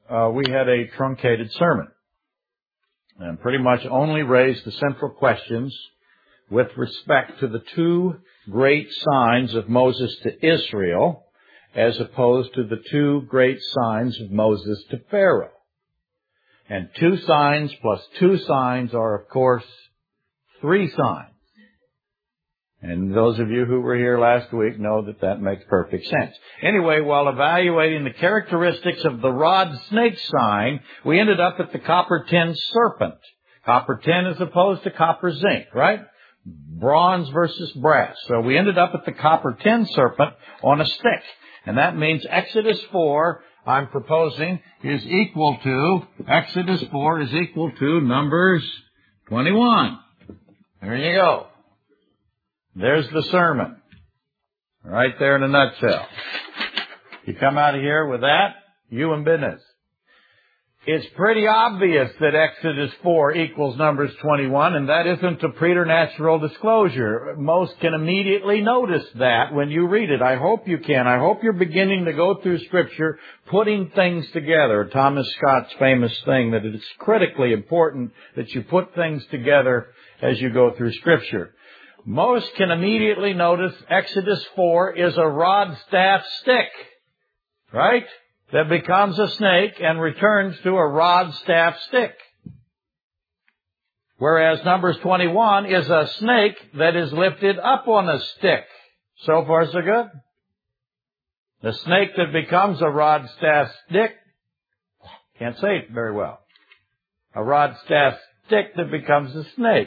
we had a truncated sermon and pretty much only raised the central questions with respect to the two great signs of Moses to Israel as opposed to the two great signs of Moses to Pharaoh. And 2 signs plus 2 signs are, of course, 3 signs. And those of you who were here last week know that that makes perfect sense. Anyway, while evaluating the characteristics of the rod-snake sign, we ended up at the copper-tin serpent. Copper-tin as opposed to copper-zinc, right? Bronze versus brass. So we ended up at the copper-tin serpent on a stick. And that means Exodus 4, I'm proposing, is equal to, Exodus 4 is equal to Numbers 21. There you go. There's the sermon. Right there in a nutshell. You come out of here with that, you in business. It's pretty obvious that Exodus 4 equals Numbers 21, and that isn't a preternatural disclosure. Most can immediately notice that when you read it. I hope you can. I hope you're beginning to go through Scripture, putting things together. Thomas Scott's famous thing that it's critically important that you put things together as you go through Scripture. Most can immediately notice Exodus 4 is a rod, staff, stick, right? That becomes a snake and returns to a rod, staff, stick. Whereas Numbers 21 is a snake that is lifted up on a stick. So far, so good? The snake that becomes a rod, staff, stick, can't say it very well. A rod, staff, stick that becomes a snake.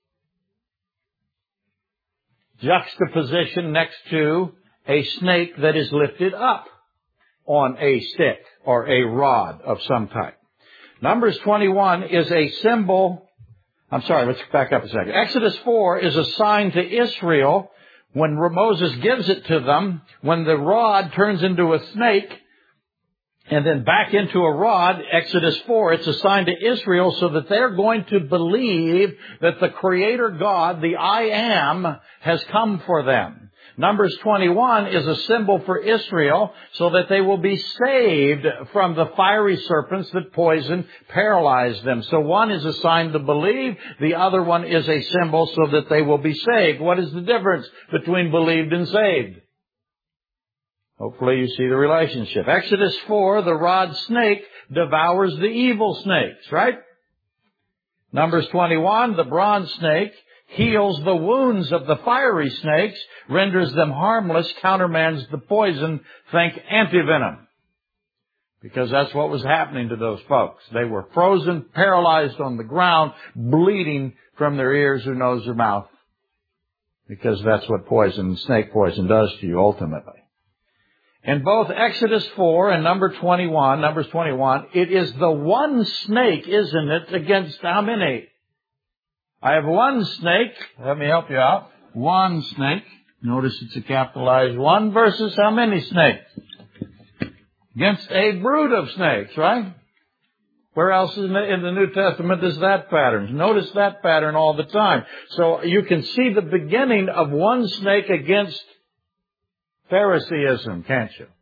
Juxtaposition next to a snake that is lifted up on a stick or a rod of some type. Numbers 21 is a symbol. I'm sorry, let's back up a second. Exodus 4 is a sign to Israel when Moses gives it to them, when the rod turns into a snake and then back into a rod, Exodus 4, it's a sign to Israel so that they're going to believe that the Creator God, the I Am, has come for them. Numbers 21 is a symbol for Israel so that they will be saved from the fiery serpents that poison, paralyze them. So one is a sign to believe, the other one is a symbol so that they will be saved. What is the difference between believed and saved? Hopefully you see the relationship. Exodus 4, the rod snake devours the evil snakes, right? Numbers 21, the bronze snake heals the wounds of the fiery snakes, renders them harmless, countermands the poison, think antivenom. Because that's what was happening to those folks. They were frozen, paralyzed on the ground, bleeding from their ears or nose or mouth. Because that's what poison, snake poison does to you ultimately. In both Exodus 4 and Numbers 21, it is the one snake, isn't it, against how many? I have one snake. Let me help you out. One snake. Notice it's a capitalized one versus how many snakes? Against a brood of snakes, right? Where else in the New Testament is that pattern? Notice that pattern all the time. So you can see the beginning of one snake against Phariseeism, can't you?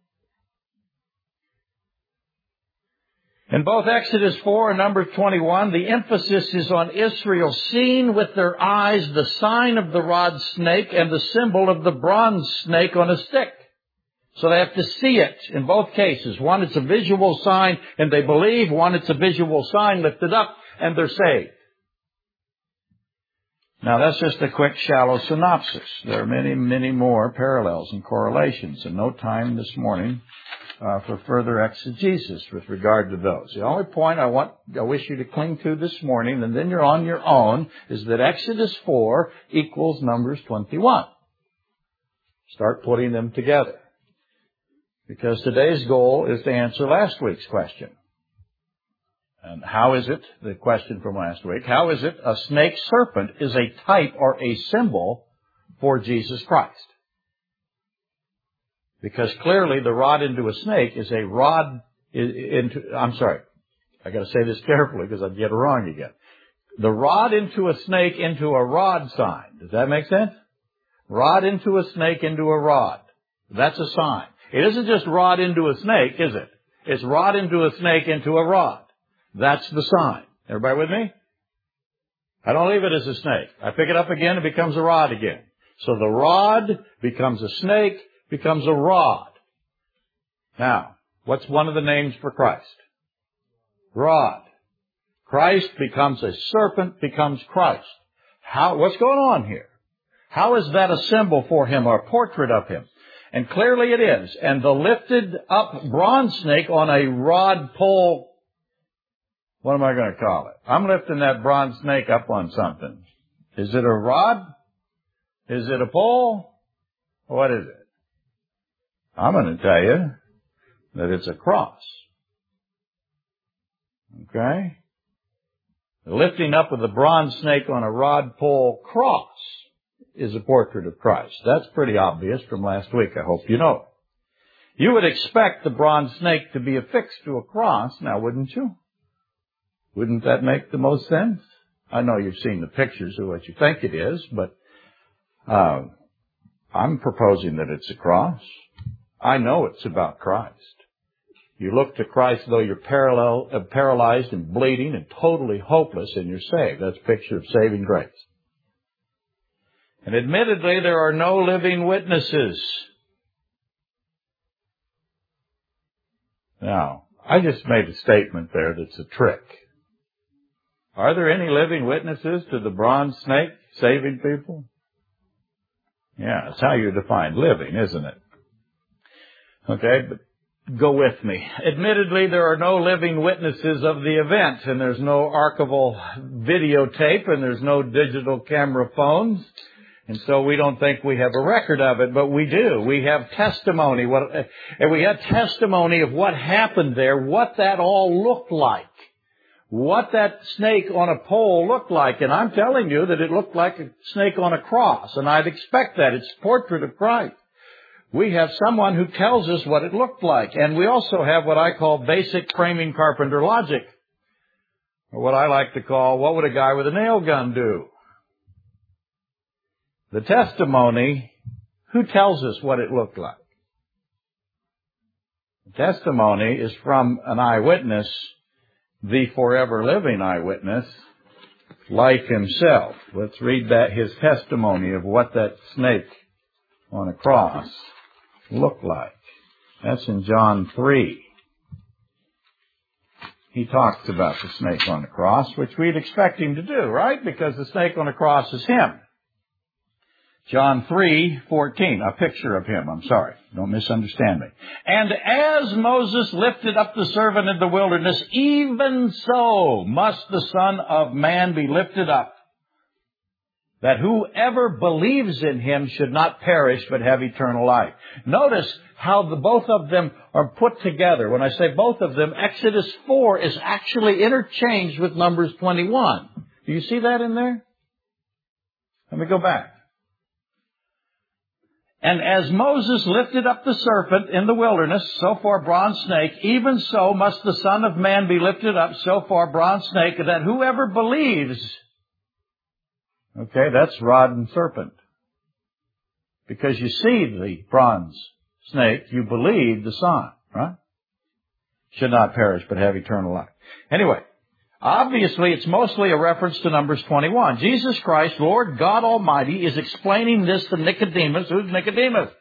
In both Exodus 4 and Numbers 21, the emphasis is on Israel seeing with their eyes the sign of the rod snake and the symbol of the bronze snake on a stick. So they have to see it in both cases. One, it's a visual sign and they believe. One, it's a visual sign lifted up and they're saved. Now, that's just a quick, shallow synopsis. There are many, many more parallels and correlations, and no time this morning for further exegesis with regard to those. The only point I wish you to cling to this morning, and then you're on your own, is that Exodus 4 equals Numbers 21. Start putting them together. Because today's goal is to answer last week's question. And how is it, the question from last week, how is it a snake serpent is a type or a symbol for Jesus Christ? Because clearly the rod into a snake is a rod into, I'm sorry, I got to say this carefully because I'd get it wrong again. The rod into a snake into a rod sign. Does that make sense? Rod into a snake into a rod. That's a sign. It isn't just rod into a snake, is it? It's rod into a snake into a rod. That's the sign. Everybody with me? I don't leave it as a snake. I pick it up again, it becomes a rod again. So the rod becomes a snake, becomes a rod. Now, what's one of the names for Christ? Rod. Christ becomes a serpent, becomes Christ. What's going on here? How is that a symbol for him or a portrait of him? And clearly it is. And the lifted up bronze snake on a rod pole, what am I going to call it? I'm lifting that bronze snake up on something. Is it a rod? Is it a pole? What is it? I'm going to tell you that it's a cross. Okay? The lifting up of the bronze snake on a rod pole cross is a portrait of Christ. That's pretty obvious from last week. I hope you know it. You would expect the bronze snake to be affixed to a cross, now wouldn't you? Wouldn't that make the most sense? I know you've seen the pictures of what you think it is, but I'm proposing that it's a cross. I know it's about Christ. You look to Christ though you're paralyzed and bleeding and totally hopeless, and you're saved. That's a picture of saving grace. And admittedly, there are no living witnesses. Now, I just made a statement there that's a trick. Are there any living witnesses to the bronze snake saving people? Yeah, it's how you define living, isn't it? Okay, but go with me. Admittedly, there are no living witnesses of the event, and there's no archival videotape, and there's no digital camera phones, and so we don't think we have a record of it, but we do. We have testimony. And we have testimony of what happened there, what that all looked like, what that snake on a pole looked like. And I'm telling you that it looked like a snake on a cross, and I'd expect that. It's a portrait of Christ. We have someone who tells us what it looked like. And we also have what I call basic framing carpenter logic, or what I like to call, what would a guy with a nail gun do? The testimony, who tells us what it looked like? The testimony is from an eyewitness, the forever living eyewitness, like himself. Let's read his testimony of what that snake on a cross looked like. That's in John 3. He talks about the snake on the cross, which we'd expect him to do, right? Because the snake on the cross is him. John 3:14, a picture of him. I'm sorry. Don't misunderstand me. And as Moses lifted up the serpent in the wilderness, even so must the Son of Man be lifted up, that whoever believes in him should not perish but have eternal life. Notice how the both of them are put together. When I say both of them, Exodus 4 is actually interchanged with Numbers 21. Do you see that in there? Let me go back. And as Moses lifted up the serpent in the wilderness, so far bronze snake, even so must the Son of Man be lifted up, so far bronze snake, that whoever believes. Okay, that's rod and serpent. Because you see the bronze snake, you believe the Son, right? Should not perish but have eternal life. Anyway, obviously it's mostly a reference to Numbers 21. Jesus Christ, Lord God Almighty, is explaining this to Nicodemus. Who's Nicodemus?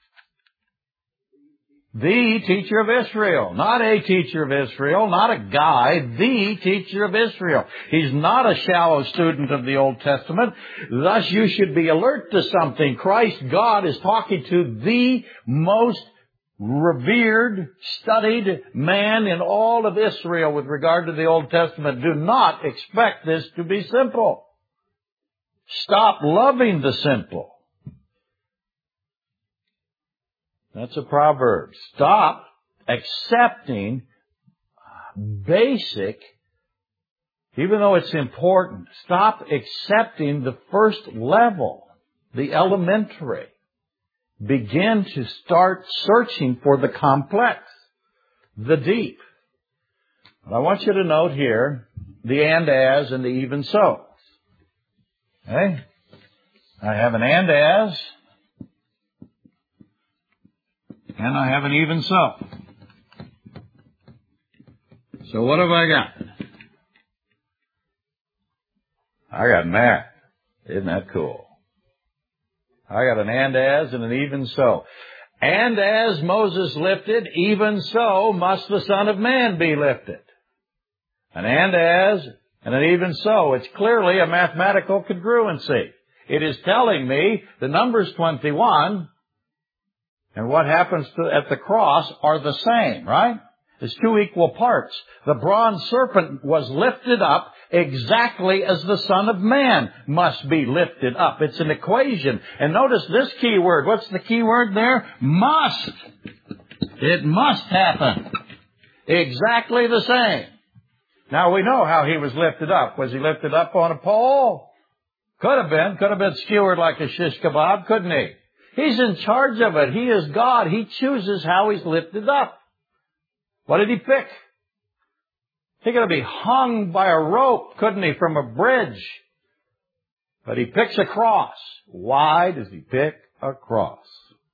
The teacher of Israel. Not a teacher of Israel, not a guy, the teacher of Israel. He's not a shallow student of the Old Testament. Thus you should be alert to something. Christ, God, is talking to the most revered, studied man in all of Israel with regard to the Old Testament. Do not expect this to be simple. Stop loving the simple. That's a proverb. Stop accepting basic, even though it's important, stop accepting the first level, the elementary. Begin to start searching for the complex, the deep. But I want you to note here the and as and the even so. Okay? I have an and as, and I have an even so. So what have I got? I got math. Isn't that cool? I got an and as and an even so. And as Moses lifted, even so must the Son of Man be lifted. An and as and an even so. It's clearly a mathematical congruency. It is telling me the Numbers 21 and what happens at the cross are the same, right? It's two equal parts. The bronze serpent was lifted up exactly as the Son of Man must be lifted up. It's an equation. And notice this key word. What's the key word there? Must. It must happen. Exactly the same. Now we know how he was lifted up. Was he lifted up on a pole? Could have been. Could have been skewered like a shish kebab, couldn't he? He's in charge of it. He is God. He chooses how he's lifted up. What did he pick? He could have been hung by a rope, couldn't he, from a bridge? But he picks a cross. Why does he pick a cross?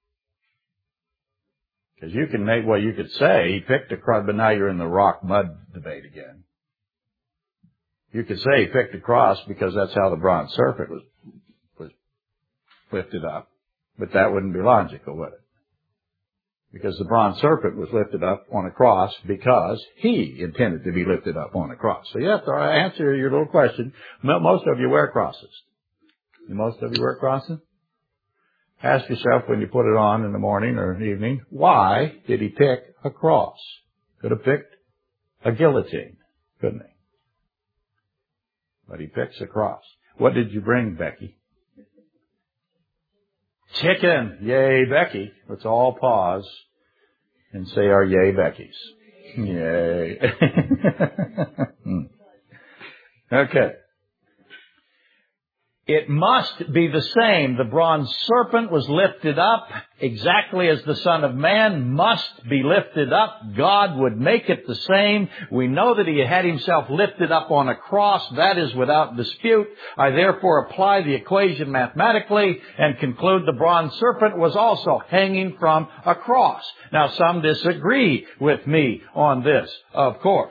Because you can make, well, you could say he picked a cross, but now you're in the rock mud debate again. You could say he picked a cross because that's how the bronze serpent was lifted up. But that wouldn't be logical, would it? Because the bronze serpent was lifted up on a cross because he intended to be lifted up on a cross. So you have to answer your little question. Most of you wear crosses. Most of you wear crosses? Ask yourself when you put it on in the morning or evening, why did he pick a cross? Could have picked a guillotine, couldn't he? But he picks a cross. What did you bring, Becky? Chicken. Yay, Becky. Let's all pause and say our yay, Becky's. Yay. Okay. It must be the same. The bronze serpent was lifted up exactly as the Son of Man must be lifted up. God would make it the same. We know that he had himself lifted up on a cross. That is without dispute. I therefore apply the equation mathematically and conclude the bronze serpent was also hanging from a cross. Now, some disagree with me on this, of course.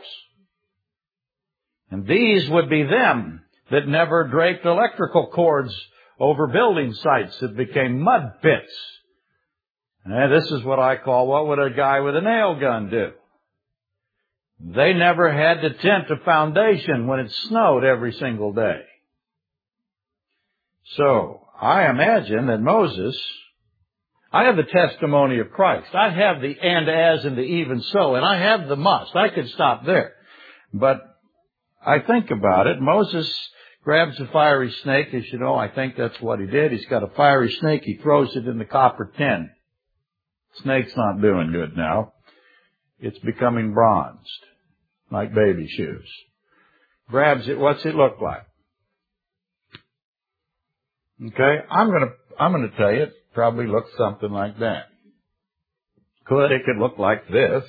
And these would be them that never draped electrical cords over building sites that became mud pits. And this is what I call, what would a guy with a nail gun do? They never had to tent a foundation when it snowed every single day. So, I imagine that Moses, I have the testimony of Christ. I have the and as and the even so, and I have the must. I could stop there. But I think about it, Moses grabs a fiery snake. As you know, I think that's what he did. He's got a fiery snake. He throws it in the copper tin. Snake's not doing good now. It's becoming bronzed, like baby shoes. Grabs it. What's it look like? Okay, I'm gonna tell you, it probably looks something like that. It could look like this.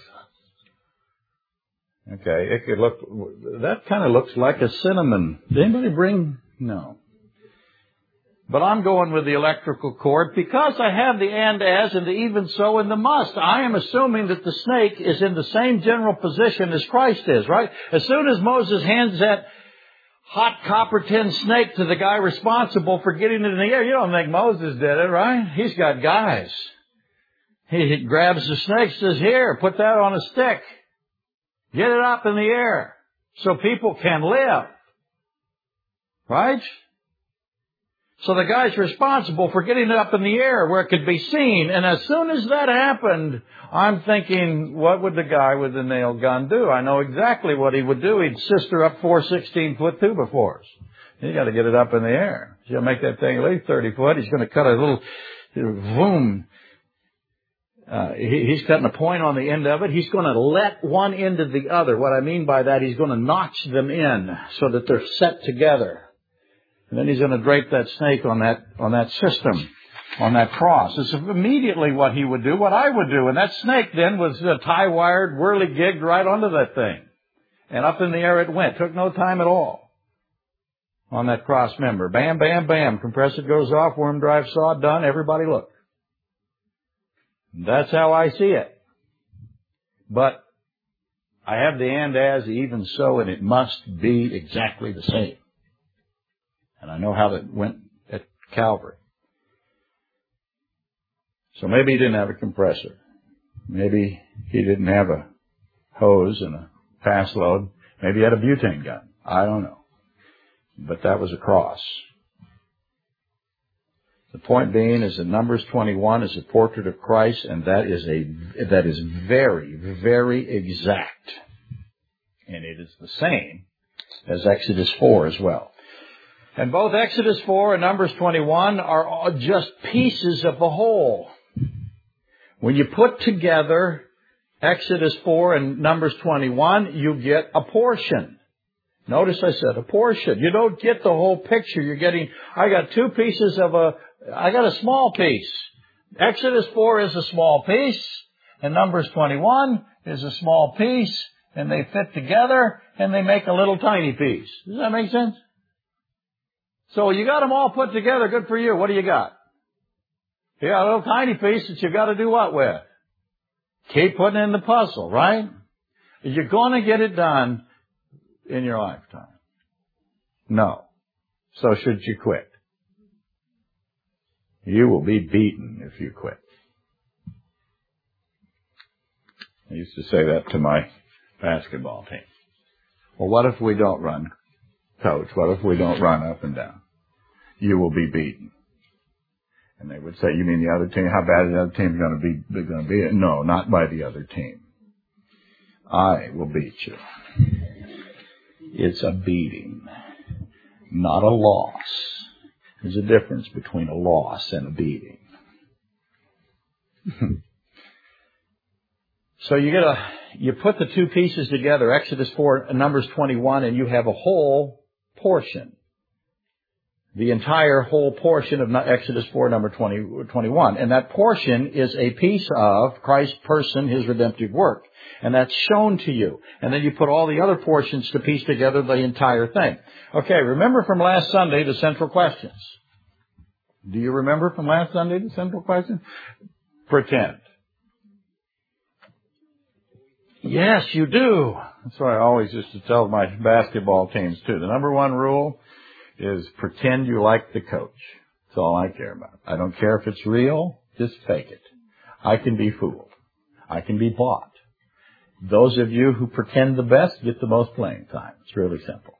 Okay, it could look, that kind of looks like a cinnamon. Did anybody bring? No. But I'm going with the electrical cord because I have the and as and the even so and the must. I am assuming that the snake is in the same general position as Christ is, right? As soon as Moses hands that hot copper tin snake to the guy responsible for getting it in the air, you don't think Moses did it, right? He's got guys. He grabs the snake, says, here, put that on a stick. Get it up in the air so people can live. Right? So the guy's responsible for getting it up in the air where it could be seen. And as soon as that happened, I'm thinking, what would the guy with the nail gun do? I know exactly what he would do. He'd sister up 4 16-foot 2x4s. You got to get it up in the air. He's going to make that thing at least 30 foot. He's going to cut a little boom. He's cutting a point on the end of it. He's going to let one end of the other. What I mean by that, he's going to notch them in so that they're set together. And then he's going to drape that snake on that system, on that cross. It's immediately what he would do, what I would do. And that snake then was tie-wired, whirly-gigged right onto that thing. And up in the air it went. Took no time at all on that cross member. Bam, bam, bam. Compressor goes off, worm drive saw, done. Everybody look. That's how I see it. But I have the and as, even so, and it must be exactly the same. And I know how that went at Calvary. So maybe he didn't have a compressor. Maybe he didn't have a hose and a pass load. Maybe he had a butane gun. I don't know. But that was a cross. The point being is that Numbers 21 is a portrait of Christ, and that is very, very exact. And it is the same as Exodus 4 as well. And both Exodus 4 and Numbers 21 are just pieces of the whole. When you put together Exodus 4 and Numbers 21, you get a portion. Notice I said a portion. You don't get the whole picture. You're getting, I got a small piece. Exodus 4 is a small piece, and Numbers 21 is a small piece, and they fit together, and they make a little tiny piece. Does that make sense? So you got them all put together. Good for you. What do you got? You got a little tiny piece that you got to do what with? Keep putting in the puzzle, right? You're going to get it done in your lifetime. No. So should you quit? You will be beaten if you quit. I used to say that to my basketball team. Well, what if we don't run, coach? What if we don't run up and down? You will be beaten. And they would say, you mean the other team? How bad is the other team going to be? No, not by the other team. I will beat you. It's a beating, not a loss. There's a difference between a loss and a beating. So you put the two pieces together, Exodus 4 and Numbers 21, and you have a whole portion. The entire whole portion of Exodus 4, number 21. And that portion is a piece of Christ's person, His redemptive work. And that's shown to you. And then you put all the other portions to piece together the entire thing. Okay, remember from last Sunday the central questions. Do you remember from last Sunday the central question? Pretend. Yes, you do. That's what I always used to tell my basketball teams too. The number one rule is pretend you like the coach. That's all I care about. I don't care if it's real, just fake it. I can be fooled. I can be bought. Those of you who pretend the best get the most playing time. It's really simple.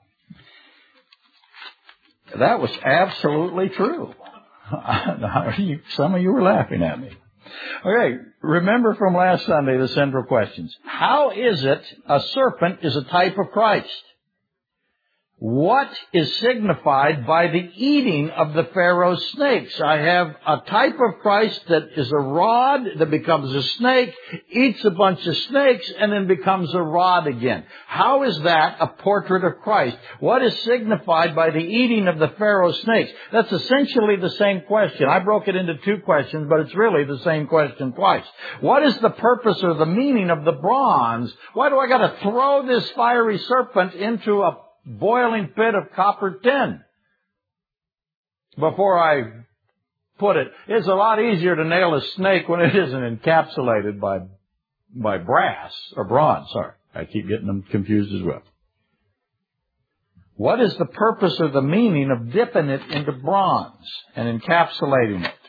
That was absolutely true. Some of you were laughing at me. Okay, remember from last Sunday the central questions. How is it a serpent is a type of Christ? What is signified by the eating of the Pharaoh's snakes? I have a type of Christ that is a rod that becomes a snake, eats a bunch of snakes, and then becomes a rod again. How is that a portrait of Christ? What is signified by the eating of the Pharaoh's snakes? That's essentially the same question. I broke it into two questions, but it's really the same question twice. What is the purpose or the meaning of the bronze? Why do I got to throw this fiery serpent into a boiling pit of copper tin before I put it? It's a lot easier to nail a snake when it isn't encapsulated by brass or bronze. Sorry, I keep getting them confused as well. What is the purpose or the meaning of dipping it into bronze and encapsulating it?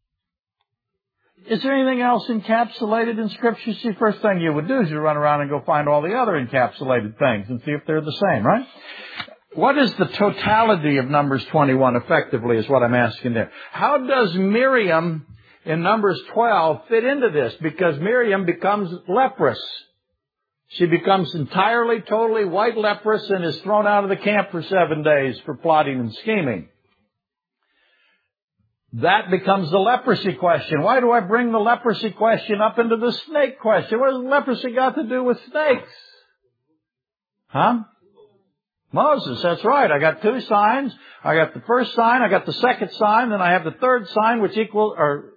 Is there anything else encapsulated in Scripture? See, first thing you would do is you run around and go find all the other encapsulated things and see if they're the same, right? What is the totality of Numbers 21 effectively is what I'm asking there. How does Miriam in Numbers 12 fit into this? Because Miriam becomes leprous. She becomes entirely, totally white leprous and is thrown out of the camp for 7 days for plotting and scheming. That becomes the leprosy question. Why do I bring the leprosy question up into the snake question? What has leprosy got to do with snakes? Huh? Moses, that's right. I got two signs. I got the first sign, I got the second sign, then I have the third sign, which equals, or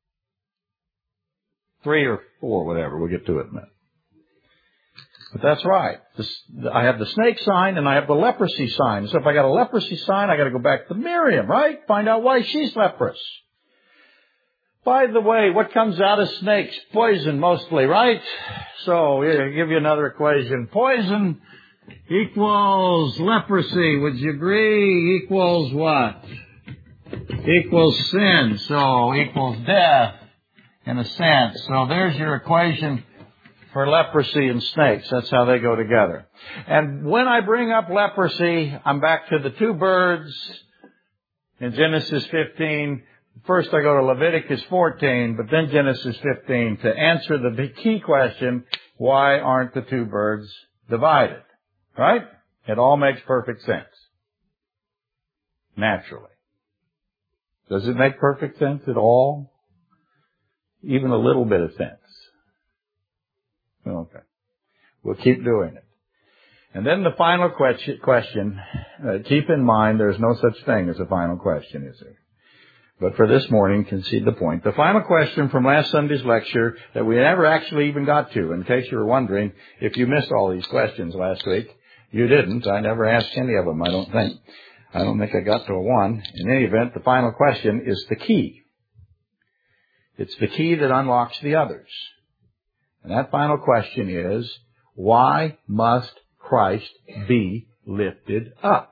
3 or 4, whatever. We'll get to it in a minute. But that's right. I have the snake sign and I have the leprosy sign. So if I got a leprosy sign, I got to go back to Miriam, right? Find out why she's leprous. By the way, what comes out of snakes? Poison mostly, right? So, I'll give you another equation. Poison equals leprosy. Would you agree? Equals what? Equals sin. So, equals death in a sense. So, there's your equation for leprosy and snakes. That's how they go together. And when I bring up leprosy, I'm back to the two birds in Genesis 15. First I go to Leviticus 14, but then Genesis 15 to answer the key question, why aren't the two birds divided? Right? It all makes perfect sense. Naturally. Does it make perfect sense at all? Even a little bit of sense. Okay. We'll keep doing it. And then the final question, keep in mind there's no such thing as a final question, is there? But for this morning, concede the point. The final question from last Sunday's lecture that we never actually even got to, in case you were wondering, if you missed all these questions last week, you didn't. I never asked any of them, I don't think. I don't think I got to a one. In any event, the final question is the key. It's the key that unlocks the others. And that final question is, why must Christ be lifted up?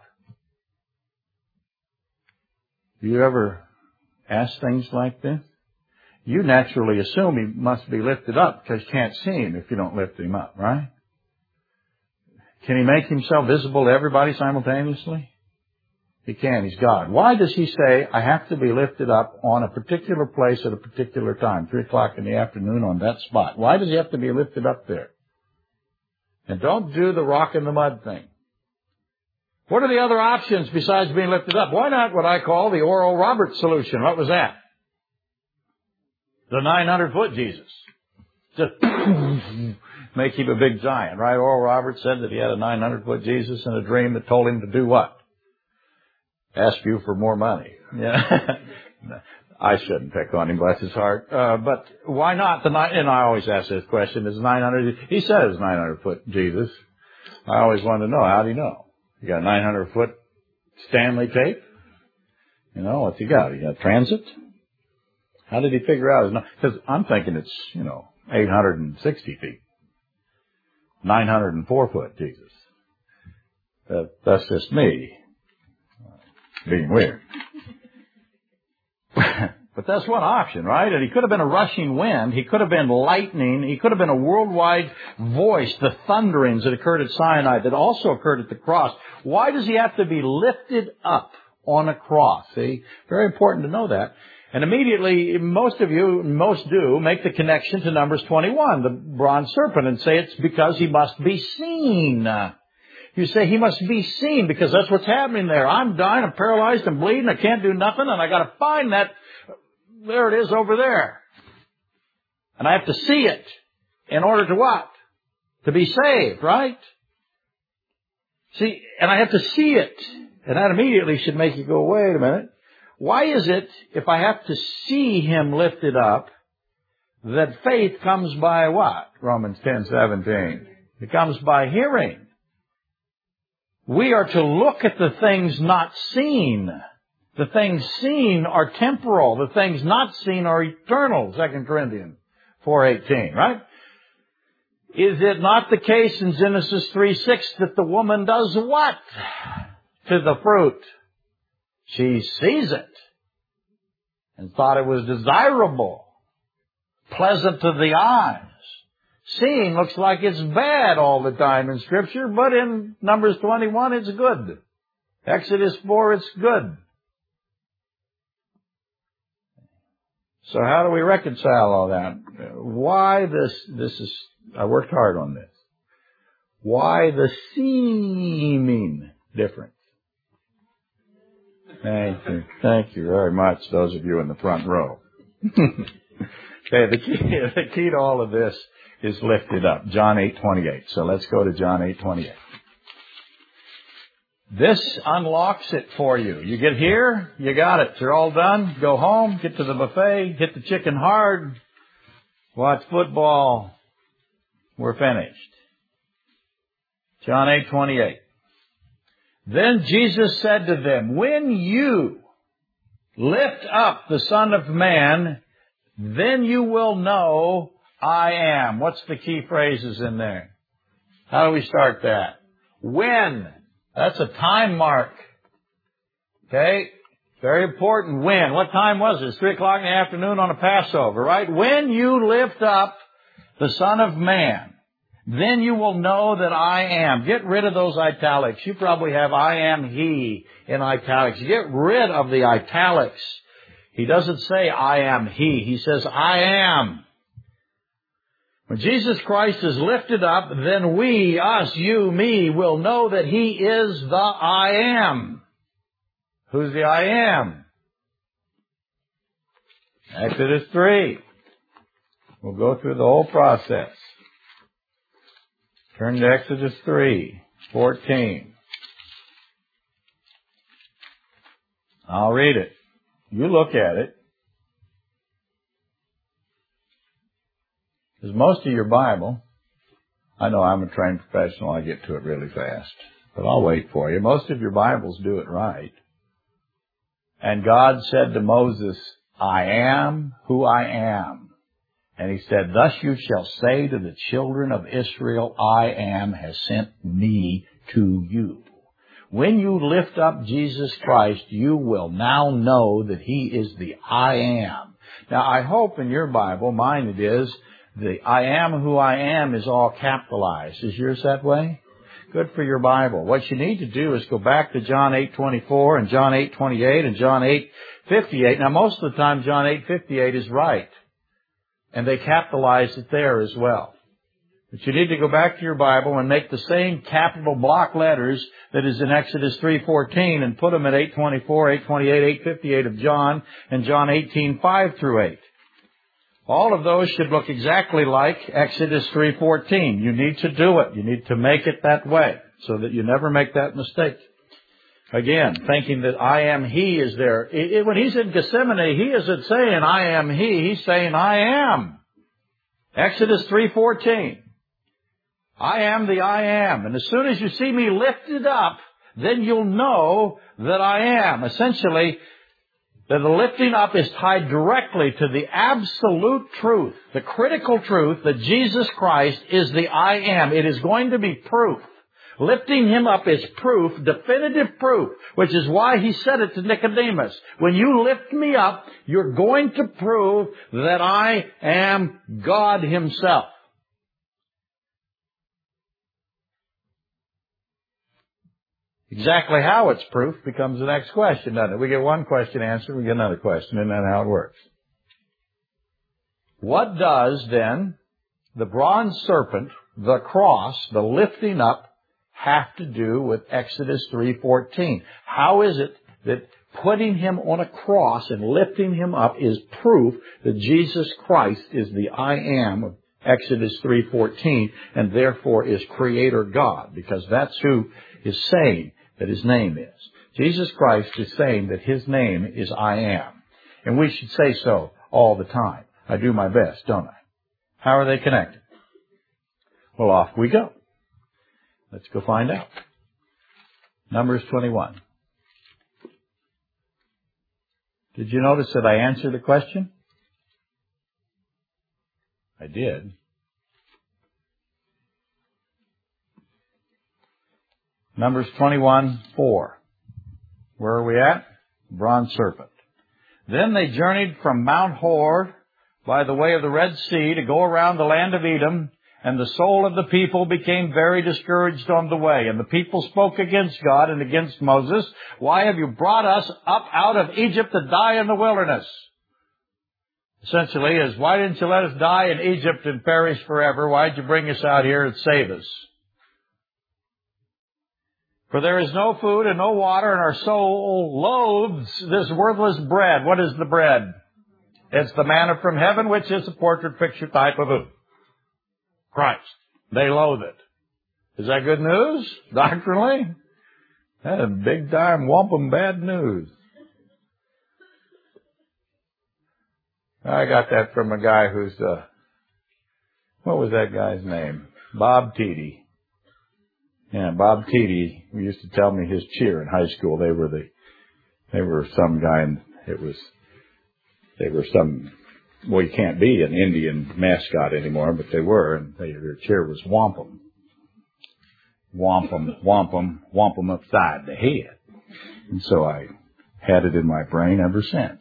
Do you ever ask things like this? You naturally assume he must be lifted up because you can't see him if you don't lift him up, right? Can he make himself visible to everybody simultaneously? He can. He's God. Why does he say, I have to be lifted up on a particular place at a particular time, 3 o'clock in the afternoon on that spot? Why does he have to be lifted up there? And don't do the rock in the mud thing. What are the other options besides being lifted up? Why not what I call the Oral Roberts solution? What was that? The 900-foot Jesus. Just make him a big giant, right? Oral Roberts said that he had a 900-foot Jesus in a dream that told him to do what? Ask you for more money. Yeah. I shouldn't pick on him, bless his heart. But why not and I always ask this question, is 900, he says 900-foot Jesus. I always want to know, how do you know? You got a 900-foot Stanley tape? You know, what's he got? He got transit? How did he figure out his, because I'm thinking it's, 860 feet. 904-foot Jesus. That's just me. Being weird. But that's one option, right? And he could have been a rushing wind. He could have been lightning. He could have been a worldwide voice, the thunderings that occurred at Sinai that also occurred at the cross. Why does he have to be lifted up on a cross? See? Very important to know that. And immediately, most do, make the connection to Numbers 21, the bronze serpent, and say it's because he must be seen. You say he must be seen because that's what's happening there. I'm dying, I'm paralyzed, I'm bleeding, I can't do nothing, and I got to find that. There it is over there. And I have to see it in order to what? To be saved, right? See, and I have to see it. And that immediately should make you go, wait a minute. Why is it, if I have to see him lifted up, that faith comes by what? Romans 10:17. It comes by hearing. We are to look at the things not seen. The things seen are temporal. The things not seen are eternal. 2 Corinthians 4:18, right? Is it not the case in Genesis 3:6 that the woman does what to the fruit? She sees it and thought it was desirable, pleasant to the eyes. Seeing looks like it's bad all the time in Scripture, but in Numbers 21 it's good. Exodus 4 it's good. So how do we reconcile all that? Why this is, I worked hard on this. Why the seeming difference? Thank you very much, those of you in the front row. Okay, the key to all of this is lifted up. John 8:28. So let's go to John 8:28. This unlocks it for you. You get here, you got it. You're all done. Go home, get to the buffet, hit the chicken hard, watch football. We're finished. John 8:28. Then Jesus said to them, when you lift up the Son of Man, then you will know I am. What's the key phrases in there? How do we start that? When. That's a time mark. Okay? Very important. When. What time was it? It's 3 o'clock in the afternoon on a Passover, right? When you lift up the Son of Man, then you will know that I am. Get rid of those italics. You probably have I am He in italics. Get rid of the italics. He doesn't say I am He. He says I am. When Jesus Christ is lifted up, then we, us, you, me, will know that He is the I am. Who's the I am? Exodus 3. We'll go through the whole process. Turn to Exodus 3:14. I'll read it. You look at it. Because most of your Bible, I know I'm a trained professional, I get to it really fast, but I'll wait for you. Most of your Bibles do it right. And God said to Moses, I am who I am. And He said, thus you shall say to the children of Israel, I am has sent me to you. When you lift up Jesus Christ, you will now know that He is the I am. Now, I hope in your Bible, mine it is, the I am who I am is all capitalized. Is yours that way? Good for your Bible. What you need to do is go back to John 8:24 and John 8:28 and John 8:58. Now, most of the time, John 8:58 is right. And they capitalize it there as well. But you need to go back to your Bible and make the same capital block letters that is in Exodus 3:14 and put them at 8:24, 8:28, 8:58 of John and John 18:5 through 8. All of those should look exactly like Exodus 3:14. You need to do it. You need to make it that way so that you never make that mistake. Again, thinking that I am He is there. When He's in Gethsemane, He isn't saying I am He. He's saying I am. Exodus 3:14. I am the I am. And as soon as you see me lifted up, then you'll know that I am. Essentially, that the lifting up is tied directly to the absolute truth, the critical truth that Jesus Christ is the I am. It is going to be proof. Lifting Him up is proof, definitive proof, which is why He said it to Nicodemus. When you lift me up, you're going to prove that I am God Himself. Exactly how it's proof becomes the next question, doesn't it? We get one question answered, we get another question. Isn't that how it works? What does, then, the bronze serpent, the cross, the lifting up, have to do with Exodus 3:14? How is it that putting Him on a cross and lifting Him up is proof that Jesus Christ is the I am of Exodus 3:14 and therefore is Creator God? Because that's who is saying that His name is. Jesus Christ is saying that His name is I am. And we should say so all the time. I do my best, don't I? How are they connected? Well, off we go. Let's go find out. Numbers 21. Did you notice that I answered the question? I did. Numbers 21:4. Where are we at? Bronze serpent. Then they journeyed from Mount Hor by the way of the Red Sea to go around the land of Edom, and the soul of the people became very discouraged on the way. And the people spoke against God and against Moses. Why have you brought us up out of Egypt to die in the wilderness? Essentially is, why didn't you let us die in Egypt and perish forever? Why did you bring us out here and save us? For there is no food and no water, and our soul loathes this worthless bread. What is the bread? It's the manna from heaven, which is a portrait picture type of who? Christ. They loathe it. Is that good news, doctrinally? That is big time wampum bad news. I got that from a guy who's, what was that guy's name? Bob Teedy. Yeah, Bob Teedy, who used to tell me his cheer in high school. They were some guy, and they were some well, you can't be an Indian mascot anymore, but they were, and their cheer was wampum. Wampum, wampum, wampum upside the head. And so I had it in my brain ever since.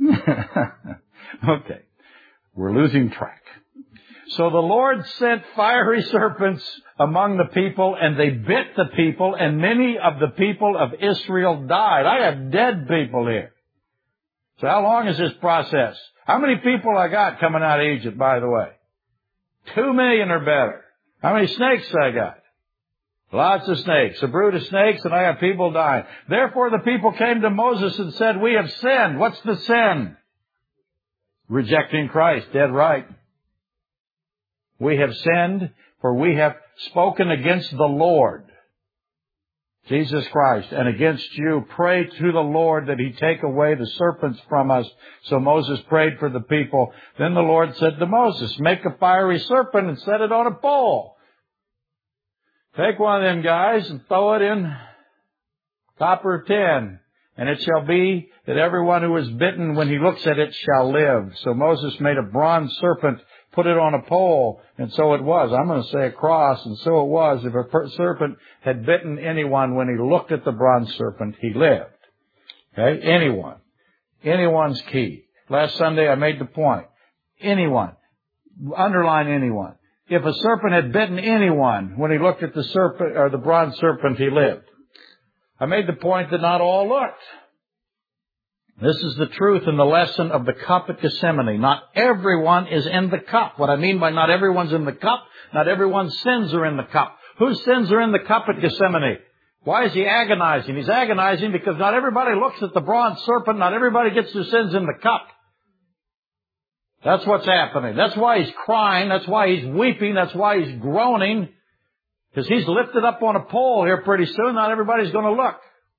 Okay. We're losing track. So the Lord sent fiery serpents among the people, and they bit the people, and many of the people of Israel died. I have dead people here. So how long is this process? How many people I got coming out of Egypt, by the way? 2 million or better. How many snakes I got? Lots of snakes. A brood of snakes, and I have people dying. Therefore the people came to Moses and said, we have sinned. What's the sin? Rejecting Christ. Dead right. We have sinned, for we have spoken against the Lord, Jesus Christ, and against you. Pray to the Lord that He take away the serpents from us. So Moses prayed for the people. Then the Lord said to Moses, make a fiery serpent and set it on a pole. Take one of them guys and throw it in copper tin. And it shall be that everyone who is bitten when he looks at it shall live. So Moses made a bronze serpent, put it on a pole, and so it was. I'm going to say a cross, and so it was. If a serpent had bitten anyone when he looked at the bronze serpent, he lived. Okay? Anyone. Anyone's key. Last Sunday I made the point. Anyone. Underline anyone. If a serpent had bitten anyone when he looked at the serpent or the bronze serpent, he lived. I made the point that not all looked. This is the truth in the lesson of the cup at Gethsemane. Not everyone is in the cup. What I mean by not everyone's in the cup, not everyone's sins are in the cup. Whose sins are in the cup at Gethsemane? Why is he agonizing? He's agonizing because not everybody looks at the bronze serpent. Not everybody gets their sins in the cup. That's what's happening. That's why he's crying. That's why he's weeping. That's why he's groaning. Because he's lifted up on a pole here pretty soon. Not everybody's going to look.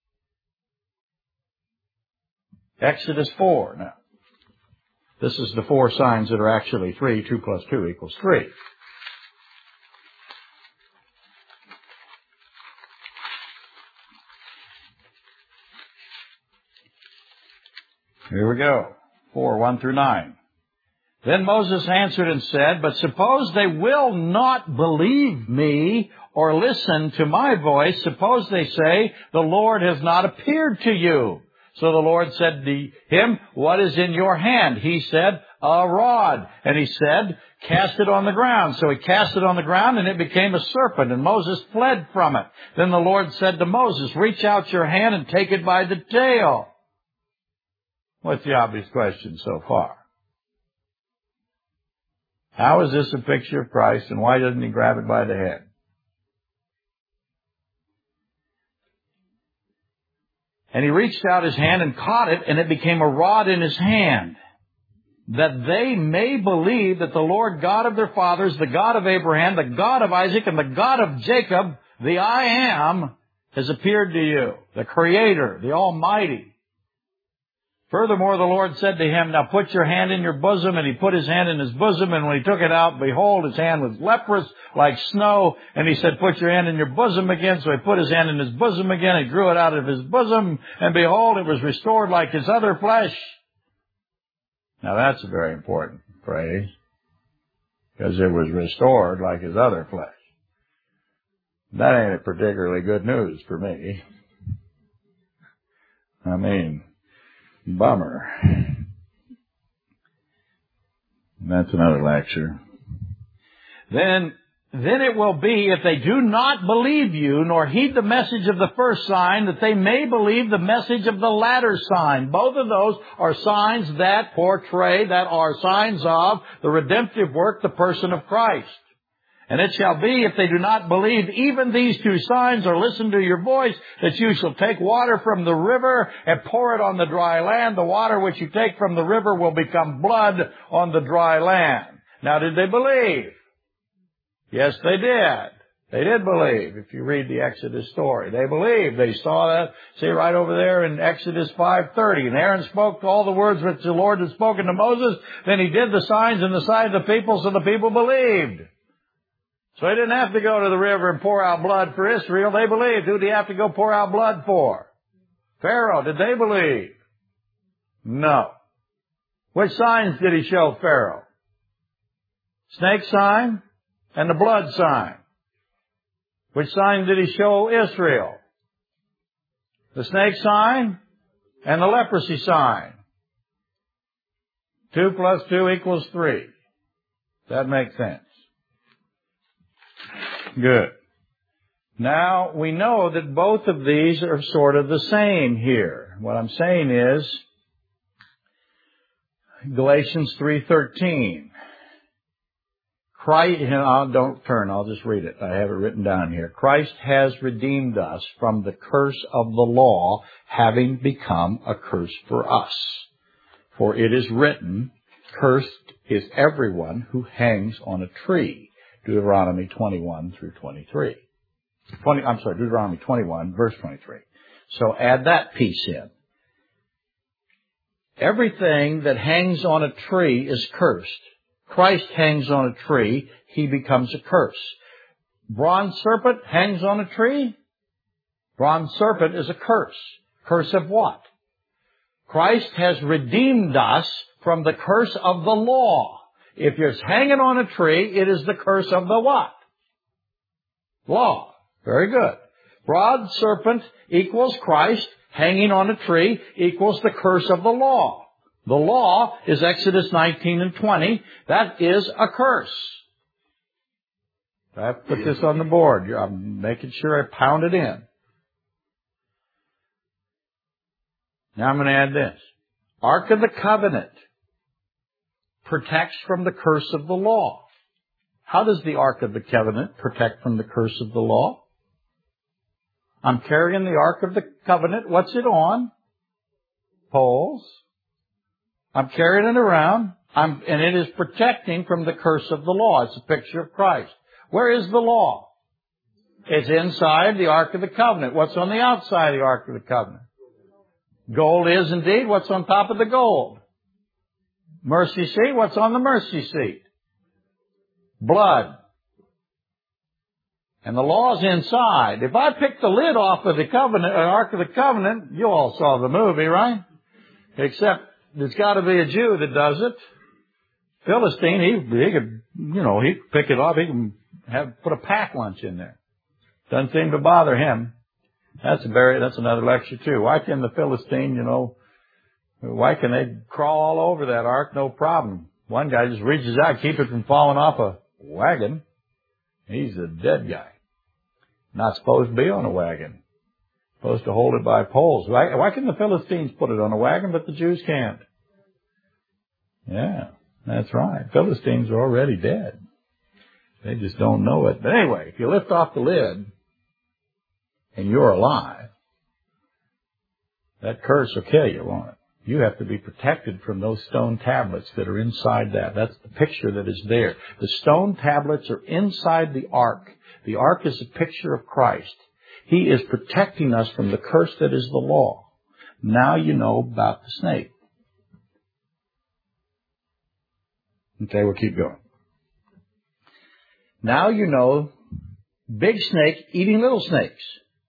Exodus 4. Now, this is the 4 signs that are actually 3. 2 plus 2 equals 3. Here we go. 4, 1 through 9. Then Moses answered and said, but suppose they will not believe me or listen to my voice. Suppose they say, the Lord has not appeared to you. So the Lord said to him, what is in your hand? He said, a rod. And he said, cast it on the ground. So he cast it on the ground, and it became a serpent, and Moses fled from it. Then the Lord said to Moses, reach out your hand and take it by the tail. What's the obvious question so far? How is this a picture of Christ, and why doesn't he grab it by the head? And he reached out his hand and caught it, and it became a rod in his hand, that they may believe that the Lord God of their fathers, the God of Abraham, the God of Isaac, and the God of Jacob, the I Am, has appeared to you, the Creator, the Almighty. Furthermore, the Lord said to him, now put your hand in your bosom. And he put his hand in his bosom, and when he took it out, behold, his hand was leprous like snow. And he said, put your hand in your bosom again. So he put his hand in his bosom again. He drew it out of his bosom, and behold, it was restored like his other flesh. Now that's a very important phrase, because it was restored like his other flesh. That ain't particularly good news for me. I mean, bummer. That's another lecture. Then it will be, if they do not believe you, nor heed the message of the first sign, that they may believe the message of the latter sign. Both of those are signs that portray, that are signs of the redemptive work, the person of Christ. And it shall be, if they do not believe even these 2 signs or listen to your voice, that you shall take water from the river and pour it on the dry land. The water which you take from the river will become blood on the dry land. Now, did they believe? Yes, they did. They did believe. If you read the Exodus story, they believed. They saw that. See right over there in Exodus 5:30. And Aaron spoke all the words which the Lord had spoken to Moses. Then he did the signs in the sight of the people, so the people believed. So he didn't have to go to the river and pour out blood for Israel. They believed. Who did he have to go pour out blood for? Pharaoh. Did they believe? No. Which signs did he show Pharaoh? Snake sign and the blood sign. Which sign did he show Israel? The snake sign and the leprosy sign. 2 + 2 = 3. That makes sense. Good. Now, we know that both of these are sort of the same here. What I'm saying is, Galatians 3:13. Christ, don't turn, I'll just read it. I have it written down here. Christ has redeemed us from the curse of the law, having become a curse for us. For it is written, cursed is everyone who hangs on a tree. Deuteronomy 21-23. Deuteronomy 21, verse 23. So add that piece in. Everything that hangs on a tree is cursed. Christ hangs on a tree, he becomes a curse. Bronze serpent hangs on a tree. Bronze serpent is a curse. Curse of what? Christ has redeemed us from the curse of the law. If it's hanging on a tree, it is the curse of the what? Law. Very good. Bronze serpent equals Christ. Hanging on a tree equals the curse of the law. The law is Exodus 19:20. That is a curse. I have to put this on the board. I'm making sure I pound it in. Now I'm going to add this. Ark of the Covenant protects from the curse of the law. How does the Ark of the Covenant protect from the curse of the law? I'm carrying the Ark of the Covenant. What's it on? Poles. I'm carrying it around, and it is protecting from the curse of the law. It's a picture of Christ. Where is the law? It's inside the Ark of the Covenant. What's on the outside of the Ark of the Covenant? Gold is indeed. What's on top of the gold? Mercy seat. What's on the mercy seat? Blood. And the law's inside. If I pick the lid off of the covenant, Ark of the Covenant, you all saw the movie, right? Except there's got to be a Jew that does it. Philistine, he could, he'd pick it off. He can put a pack lunch in there. Doesn't seem to bother him. That's another lecture too. Why can the Philistine, why can they crawl all over that ark? No problem. One guy just reaches out, keep it from falling off a wagon. He's a dead guy. Not supposed to be on a wagon. Supposed to hold it by poles. Why can the Philistines put it on a wagon, but the Jews can't? Yeah, that's right. Philistines are already dead. They just don't know it. But anyway, if you lift off the lid and you're alive, that curse will kill you, won't it? You have to be protected from those stone tablets that are inside that. That's the picture that is there. The stone tablets are inside the ark. The ark is a picture of Christ. He is protecting us from the curse that is the law. Now you know about the snake. Okay, we'll keep going. Now you know big snake eating little snakes.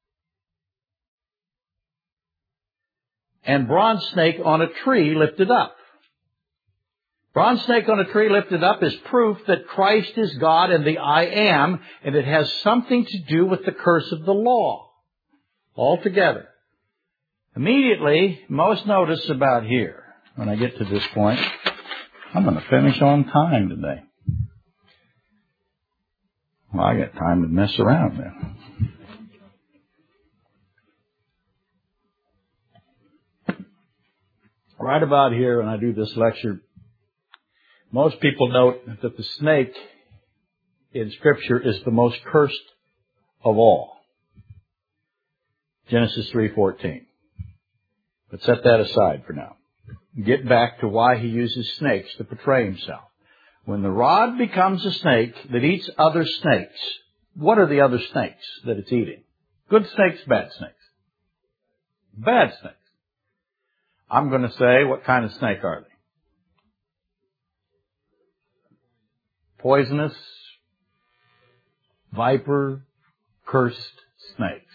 And bronze snake on a tree lifted up. Bronze snake on a tree lifted up is proof that Christ is God and the I am, and it has something to do with the curse of the law. Altogether. Immediately, most notice about here, when I get to this point, I'm going to finish on time today. Well, I got time to mess around then. Right about here, when I do this lecture, most people note that the snake in Scripture is the most cursed of all. Genesis 3:14. But set that aside for now. Get back to why he uses snakes to portray himself. When the rod becomes a snake that eats other snakes, what are the other snakes that it's eating? Good snakes, bad snakes? Bad snakes. I'm going to say, what kind of snake are they? Poisonous, viper, cursed snakes.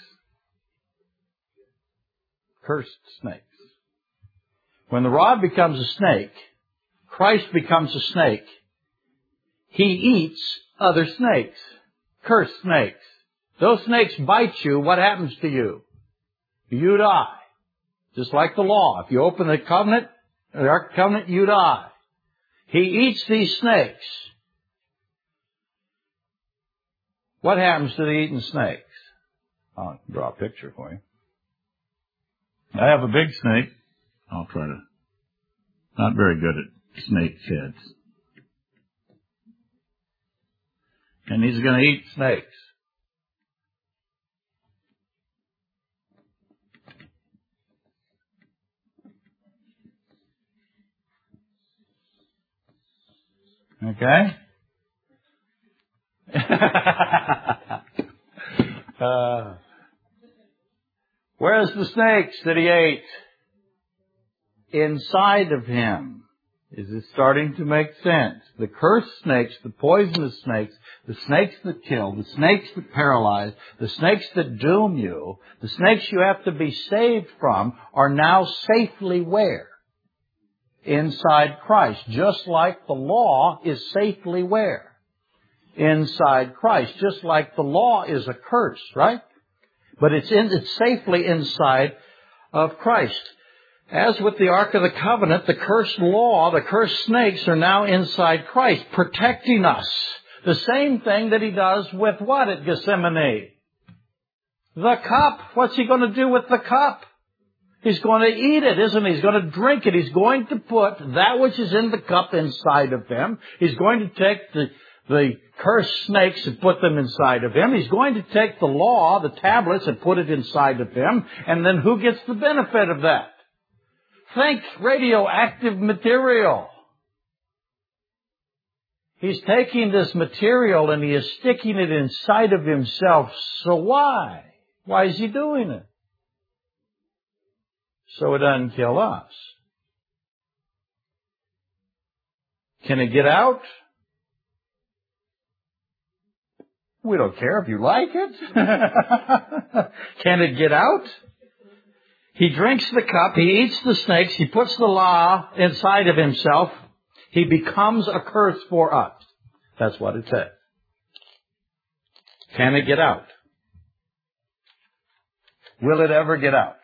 Cursed snakes. When the rod becomes a snake, Christ becomes a snake, He eats other snakes, cursed snakes. Those snakes bite you, what happens to you? You die. Just like the law. If you open the covenant, the Ark of the Covenant, you die. He eats these snakes. What happens to the eaten snakes? I'll draw a picture for you. I have a big snake. I'll try to. Not very good at snake heads. And he's going to eat snakes. Okay? Where's the snakes that he ate? Inside of him. Is it starting to make sense? The cursed snakes, the poisonous snakes, the snakes that kill, the snakes that paralyze, the snakes that doom you, the snakes you have to be saved from are now safely where? Inside Christ. Just like the law is safely where? Inside Christ. Just like the law is a curse, right? But it's safely inside of Christ. As with the Ark of the Covenant, the cursed law, the cursed snakes are now inside Christ, protecting us. The same thing that He does with what at Gethsemane? The cup. What's He going to do with the cup? He's going to eat it, isn't He? He's going to drink it. He's going to put that which is in the cup inside of Him. He's going to take the cursed snakes and put them inside of Him. He's going to take the law, the tablets, and put it inside of Him. And then who gets the benefit of that? Think radioactive material. He's taking this material and He is sticking it inside of Himself. So why? Why is He doing it? So it doesn't kill us. Can it get out? We don't care if you like it. Can it get out? He drinks the cup, He eats the snakes, He puts the law inside of Himself. He becomes a curse for us. That's what it says. Can it get out? Will it ever get out?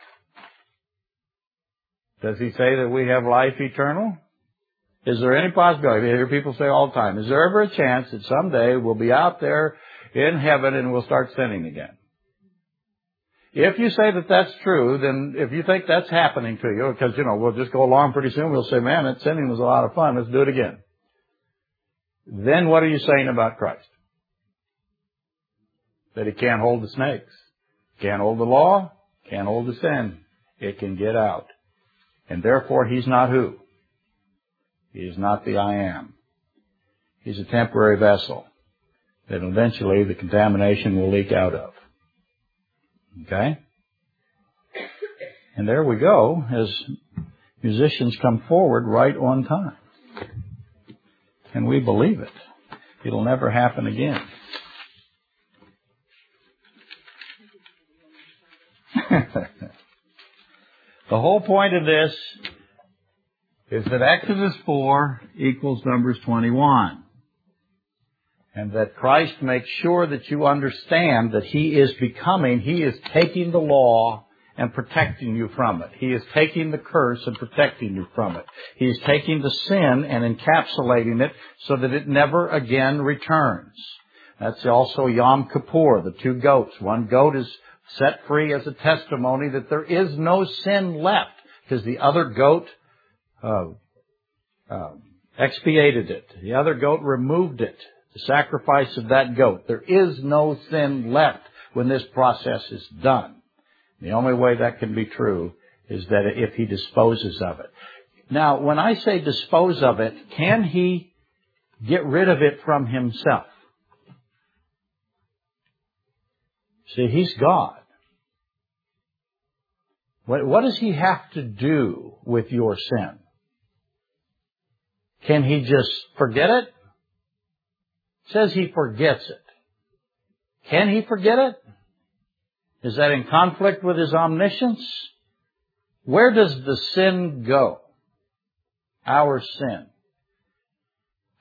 Does He say that we have life eternal? Is there any possibility? I hear people say all the time, is there ever a chance that someday we'll be out there in heaven and we'll start sinning again? If you say that that's true, then if you think that's happening to you, because, we'll just go along pretty soon, we'll say, man, that sinning was a lot of fun, let's do it again. Then what are you saying about Christ? That He can't hold the snakes, can't hold the law, can't hold the sin. It can get out. And therefore, He's not who? He is not the I am. He's a temporary vessel that eventually the contamination will leak out of. Okay? And there we go, as musicians come forward right on time. Can we believe it? It'll never happen again. The whole point of this is that Exodus 4 equals Numbers 21. And that Christ makes sure that you understand that He is taking the law and protecting you from it. He is taking the curse and protecting you from it. He is taking the sin and encapsulating it so that it never again returns. That's also Yom Kippur, the two goats. One goat is set free as a testimony that there is no sin left, because the other goat expiated it. The other goat removed it. The sacrifice of that goat. There is no sin left when this process is done. The only way that can be true is that if He disposes of it. Now, when I say dispose of it, can He get rid of it from Himself? See, He's God. What does He have to do with your sin? Can He just forget it? It says He forgets it. Can He forget it? Is that in conflict with His omniscience? Where does the sin go? Our sin.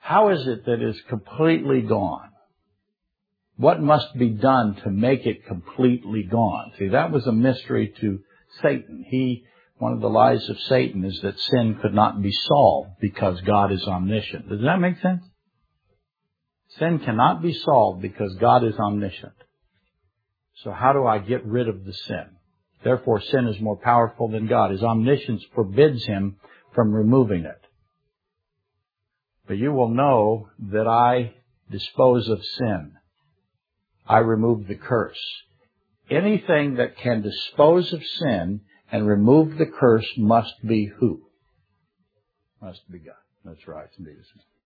How is it that it's completely gone? What must be done to make it completely gone? See, that was a mystery to Satan. One of the lies of Satan is that sin could not be solved because God is omniscient. Does that make sense? Sin cannot be solved because God is omniscient. So how do I get rid of the sin? Therefore, sin is more powerful than God. His omniscience forbids him from removing it. But you will know that I dispose of sin. I remove the curse. Anything that can dispose of sin and remove the curse must be who? Must be God. That's right.